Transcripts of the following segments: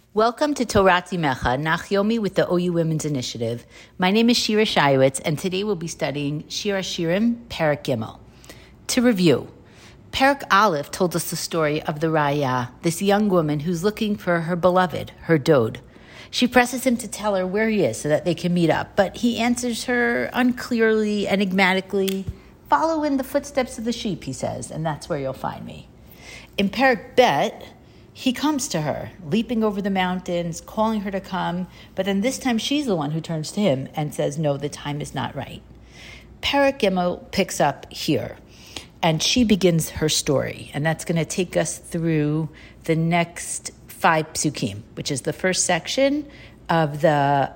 Welcome to Torat Imecha, Nachyomi with the OU Women's Initiative. My name is Shira Shaiwitz, and today we'll be studying Shir HaShirim, Perek Gimel. To review, Perek Aleph told us the story of the Raya, this young woman who's looking for her beloved, her dode. She presses him to tell her where he is so that they can meet up, but he answers her unclearly, enigmatically. Follow in the footsteps of the sheep, he says, and that's where you'll find me. In Perek Bet, he comes to her, leaping over the mountains, calling her to come, but then this time she's the one who turns to him and says, no, the time is not right. Perek Gimel picks up here, and she begins her story, and that's going to take us through the next 5 psukim, which is the first section of the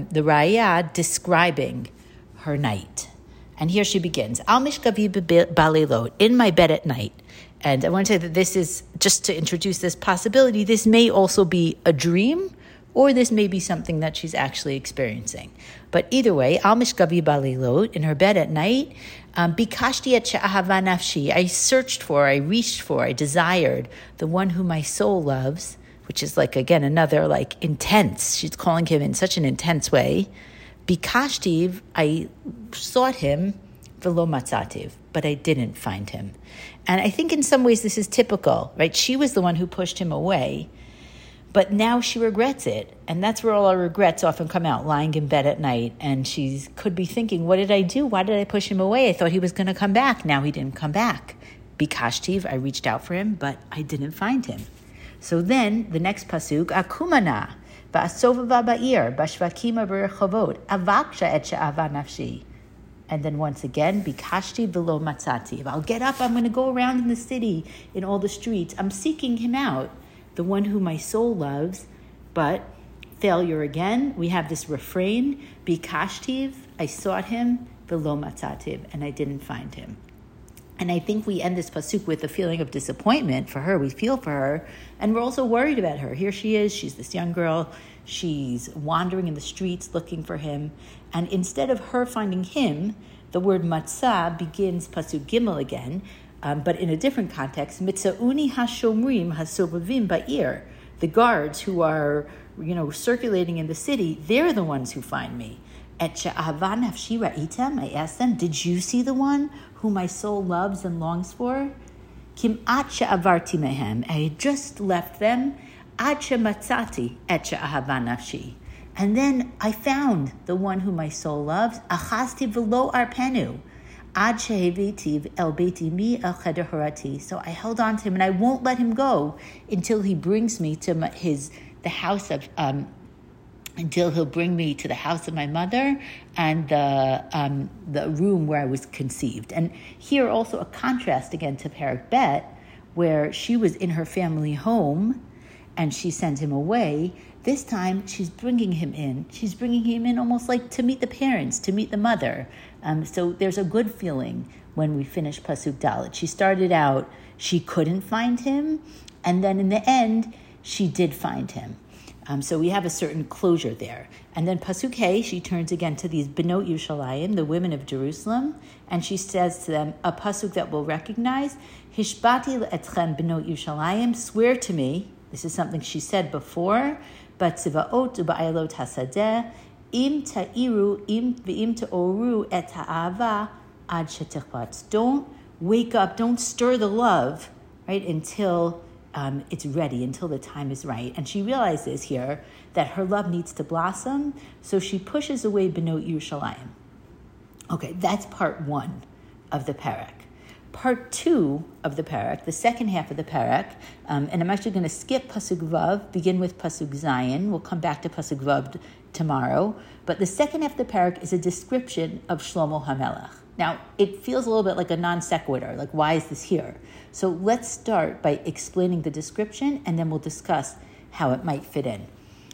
Raya describing her night. And here she begins, Al mishkavi b'leilot, in my bed at night. And I want to say that this is, just to introduce this possibility, this may also be a dream, or this may be something that she's actually experiencing. But either way, Al mishkavi b'leilot, in her bed at night, bikashti et she'ahava nafshi, I searched for, I reached for, I desired the one whom my soul loves, which is like, again, another like intense, she's calling him in such an intense way. Bikashtiv, I sought him, v'lo matzativ, but I didn't find him. And I think in some ways this is typical, right? She was the one who pushed him away, but now she regrets it. And that's where all our regrets often come out, lying in bed at night. And she could be thinking, what did I do? Why did I push him away? I thought he was going to come back. Now he didn't come back. Bikashtiv, I reached out for him, but I didn't find him. So then the next pasuk, akumana, ba'asovava ba'ir, bashvakima b'rechavot, avaksha et she'ava nafshi. And then once again, bikashti v'lo matzati. If I'll get up, I'm going to go around in the city, in all the streets. I'm seeking him out, the one who my soul loves. But failure again. We have this refrain, bikashtiv, I sought him, v'lo matzativ, and I didn't find him. And I think we end this pasuk with a feeling of disappointment for her. We feel for her, and we're also worried about her. Here she is. She's this young girl. She's wandering in the streets looking for him. And instead of her finding him, the word matzah begins pasuk gimel again, but in a different context. Mitzauni hashomrim hasobavim ba'ir. The guards who are, circulating in the city, they're the ones who find me. Et she'ahava nafshi ra'item, I asked them, did you see the one who my soul loves and longs for? Kim'at she'avarti mehem, I had just left them. Ad she'matzati et she'ahava nafshi. And then I found the one whom my soul loves. Achazti v'lo arpenu. Ad she'hevitiv el beiti mi el cheder horati. So I held on to him, and I won't let him go until he brings me to the house of until he'll bring me to the house of my mother and the room where I was conceived. And here also a contrast again to Perek Bet, where she was in her family home and she sent him away. This time she's bringing him in. She's bringing him in almost like to meet the parents, to meet the mother. So there's a good feeling when we finish Pasuk Dalet. She started out, she couldn't find him, and then in the end, she did find him. So we have a certain closure there. And then Pasuk Hey, she turns again to these Benot Yerushalayim, the women of Jerusalem, and she says to them, a Pasuk that we'll recognize, Hishbati le'etchem Benot Yerushalayim, swear to me, this is something she said before, Batzivaot u'ba'ayalot hasadeh, im ta'iru im v'im ta'oru et ha'ava ad shetichbatz. Don't wake up, don't stir the love, right, until it's ready, until the time is right. And she realizes here that her love needs to blossom, so she pushes away Benot Yerushalayim. Okay, that's part 1 of the Perek. Part 2 of the Perek, the second half of the Perek, and I'm actually going to skip Pasuk Vav, begin with Pasuk Zayin. We'll come back to Pasuk Vav tomorrow. But the second half of the Perek is a description of Shlomo HaMelech. Now, it feels a little bit like a non sequitur, like why is this here? So let's start by explaining the description, and then we'll discuss how it might fit in.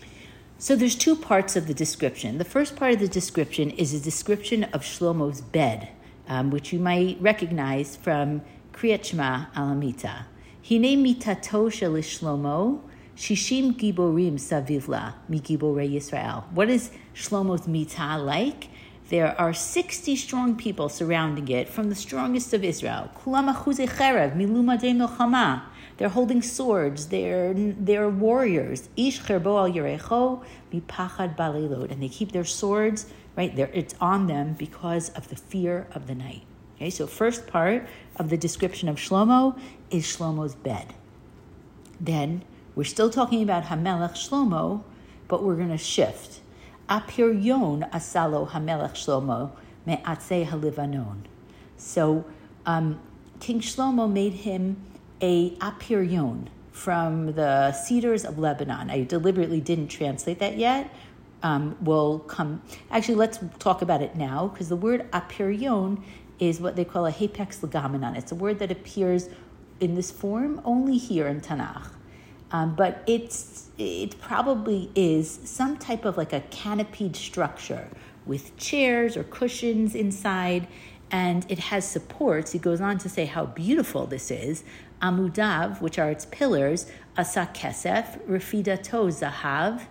So there's 2 parts of the description. The first part of the description is a description of Shlomo's bed, which you might recognize from Kriyat Shema Alamita. Hine mitato shel Shlomo, shishim giborim savivla mi giborei Yisrael. What is Shlomo's mitah like? There are 60 strong people surrounding it from the strongest of Israel. Kulam achuzei cherev miluma de milchama. They're holding swords. They're warriors. Ish cherbo al yerecho mipachad balilot. And they keep their swords, right? It's on them because of the fear of the night. Okay, so first part of the description of Shlomo is Shlomo's bed. Then we're still talking about Hamelech Shlomo, but we're going to shift. Apiryon asalo Hamelech Shlomo me'atzei halivanon. So King Shlomo made him a apiryon from the cedars of Lebanon. I deliberately didn't translate that yet. We'll come. Actually, let's talk about it now, because the word apiryon is what they call a hapex legomenon. It's a word that appears in this form only here in Tanakh. But it probably is some type of like a canopied structure with chairs or cushions inside, and it has supports. He goes on to say how beautiful this is. Amudav, which are its pillars, asa kesef, refidato zahav.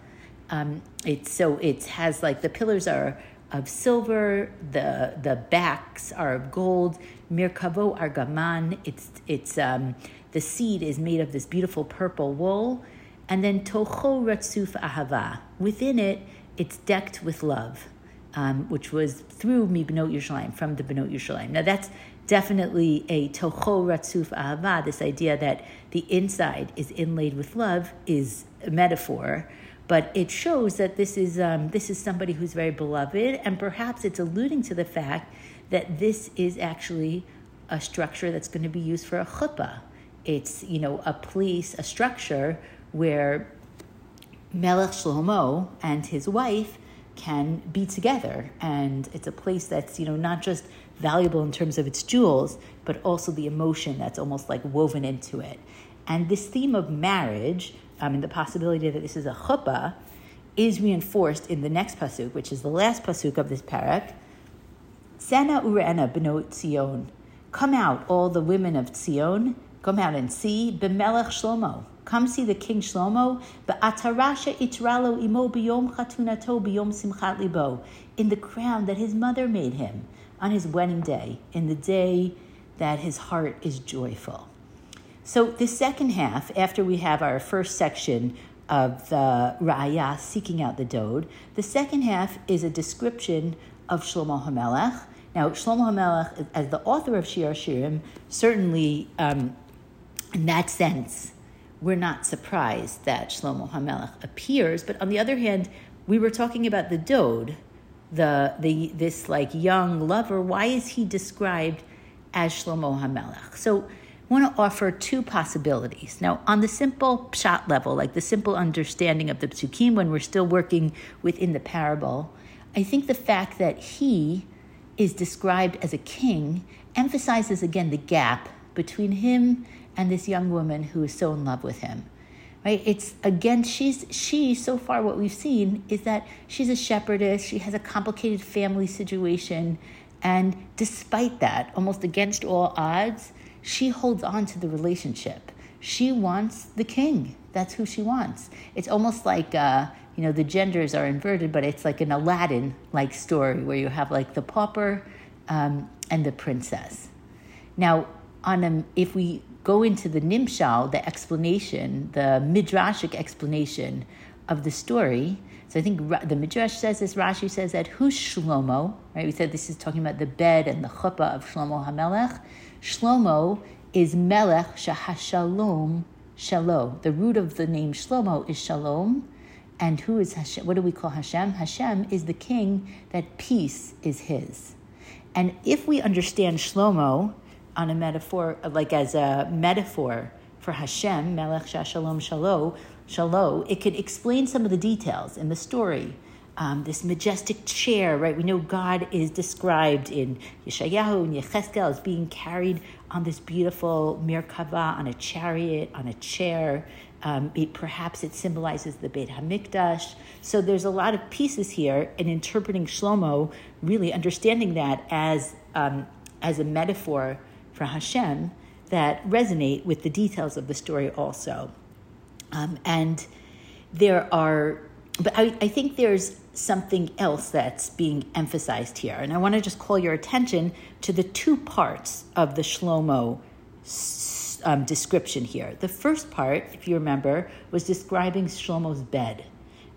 It has like the pillars are of silver, the backs are of gold. Mirkavo argaman. The seed is made of this beautiful purple wool, and then tocho ratzuf ahava. Within it, it's decked with love, which was through Mibnot Yerushalayim, from the Bnot Yerushalayim. Now that's definitely a tocho ratzuf ahava. This idea that the inside is inlaid with love is a metaphor. But it shows that this is somebody who's very beloved, and perhaps it's alluding to the fact that this is actually a structure that's going to be used for a chuppah. It's, a place, a structure where Melech Shlomo and his wife can be together, and it's a place that's, not just valuable in terms of its jewels, but also the emotion that's almost like woven into it. And this theme of marriage, the possibility that this is a chuppah, is reinforced in the next pasuk, which is the last pasuk of this parak. Sena ure'ena b'not Tzion. Come out, all the women of Tzion. Come out and see b'melech Shlomo. Come see the King Shlomo. B'atarasha itralo imo b'yom chatunato b'yom simchat libo. In the crown that his mother made him on his wedding day, in the day that his heart is joyful. So the second half, after we have our first section of the Ra'ayah seeking out the Dode, the second half is a description of Shlomo HaMelech. Now, Shlomo HaMelech, as the author of Shir HaShirim, certainly in that sense, we're not surprised that Shlomo HaMelech appears. But on the other hand, we were talking about the Dode, this like young lover. Why is he described as Shlomo HaMelech? So I want to offer two possibilities. Now, on the simple pshat level, like the simple understanding of the psukim, when we're still working within the parable, I think the fact that he is described as a king emphasizes again the gap between him and this young woman who is so in love with him. Right? It's again, she so far what we've seen is that she's a shepherdess. She has a complicated family situation, and despite that, almost against all odds, she holds on to the relationship. She wants the king. That's who she wants. It's almost like, the genders are inverted, but it's like an Aladdin-like story where you have like the pauper and the princess. Now, if we go into the Nimshal, the explanation, the midrashic explanation of the story, so I think the Midrash says this, Rashi says that, who's Shlomo? Right? We said this is talking about the bed and the chuppah of Shlomo HaMelech. Shlomo is Melech Shahashalom Shalom. The root of the name Shlomo is Shalom. And who is Hashem? What do we call Hashem? Hashem is the king that peace is his. And if we understand Shlomo on a metaphor, like as a metaphor for Hashem, Melech Shahashalom Shalom, it could explain some of the details in the story. This majestic chair, right? We know God is described in Yeshayahu and Yechezkel as being carried on this beautiful Merkava, on a chariot, on a chair. Perhaps it symbolizes the Beit HaMikdash. So there's a lot of pieces here in interpreting Shlomo, really understanding that as a metaphor for Hashem that resonate with the details of the story also. And there are, but I think there's something else that's being emphasized here. And I want to just call your attention to the two parts of the Shlomo description here. The first part, if you remember, was describing Shlomo's bed.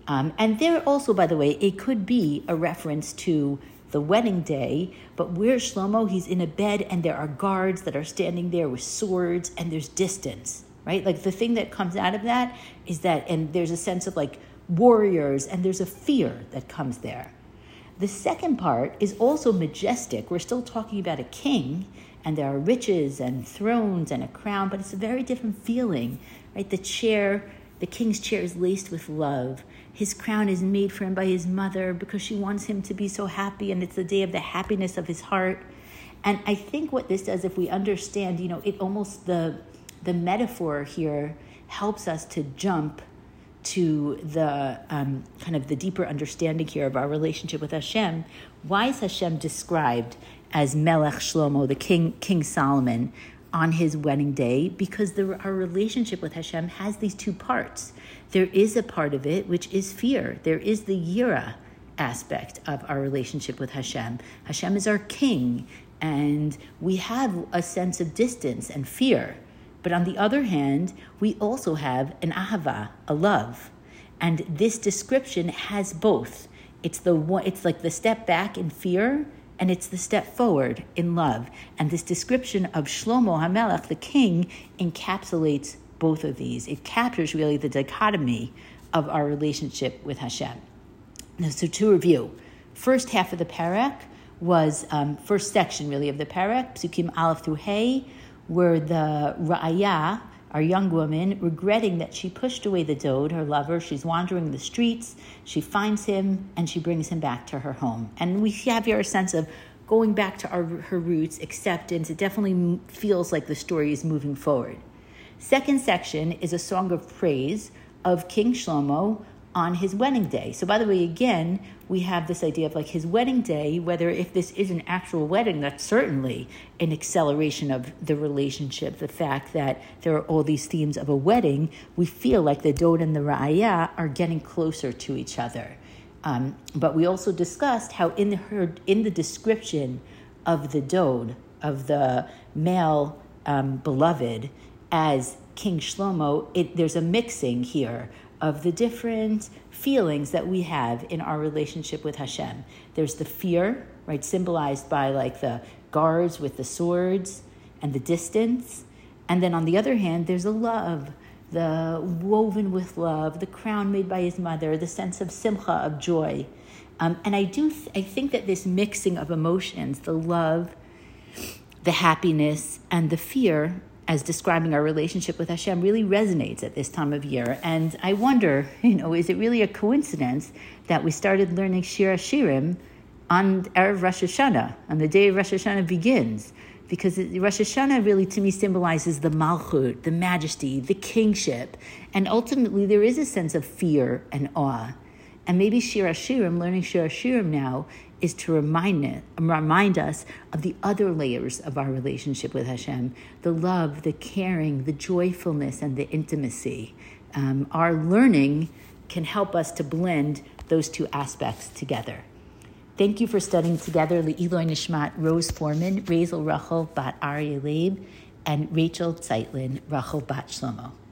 And there also, by the way, it could be a reference to the wedding day, but where Shlomo, he's in a bed and there are guards that are standing there with swords and there's distance, right? Like the thing that comes out of that is that, and there's a sense of like warriors and there's a fear that comes there. The second part is also majestic. We're still talking about a king and there are riches and thrones and a crown, but it's a very different feeling, right? The king's chair is laced with love. His crown is made for him by his mother because she wants him to be so happy, and it's the day of the happiness of his heart. And I think what this does, if we understand, it almost, the metaphor here helps us to jump to the kind of the deeper understanding here of our relationship with Hashem. Why is Hashem described as Melech Shlomo, the King Solomon, on his wedding day? Because our relationship with Hashem has these two parts. There is a part of it which is fear. There is the yira aspect of our relationship with Hashem. Hashem is our king, and we have a sense of distance and fear. But on the other hand, we also have an ahava, a love. And this description has both. It's like the step back in fear, and it's the step forward in love. And this description of Shlomo HaMelech, the king, encapsulates both of these. It captures really the dichotomy of our relationship with Hashem. Now, so to review, first half of the parak was, first section really of the parak, Psukim Aleph through Hey, where the Ra'aya, our young woman, regretting that she pushed away the dode, her lover, she's wandering the streets, she finds him, and she brings him back to her home. And we have here a sense of going back to her roots, acceptance. It definitely feels like the story is moving forward. Second section is a song of praise of King Shlomo on his wedding day. So by the way, again, we have this idea of like his wedding day, whether if this is an actual wedding, that's certainly an acceleration of the relationship. The fact that there are all these themes of a wedding, we feel like the dode and the ra'aya are getting closer to each other. But we also discussed how in the description of the dode, of the male beloved as King Shlomo, there's a mixing here of the different feelings that we have in our relationship with Hashem. There's the fear, right, symbolized by like the guards with the swords and the distance. And then on the other hand, there's a love, the woven with love, the crown made by his mother, the sense of simcha, of joy. And I think that this mixing of emotions, the love, the happiness, and the fear, as describing our relationship with Hashem, really resonates at this time of year. And I wonder, is it really a coincidence that we started learning Shir HaShirim on Erev Rosh Hashanah, on the day Rosh Hashanah begins? Because Rosh Hashanah really, to me, symbolizes the malchut, the majesty, the kingship. And ultimately, there is a sense of fear and awe. And maybe Shir HaShirim, learning Shir HaShirim now, is to remind us of the other layers of our relationship with Hashem, the love, the caring, the joyfulness, and the intimacy. Our learning can help us to blend those two aspects together. Thank you for studying together Le'iloi Nishmat Rose Foreman, Razel Rachel Bat Aryeh Leib, and Rachel Zeitlin Rachel Bat Shlomo.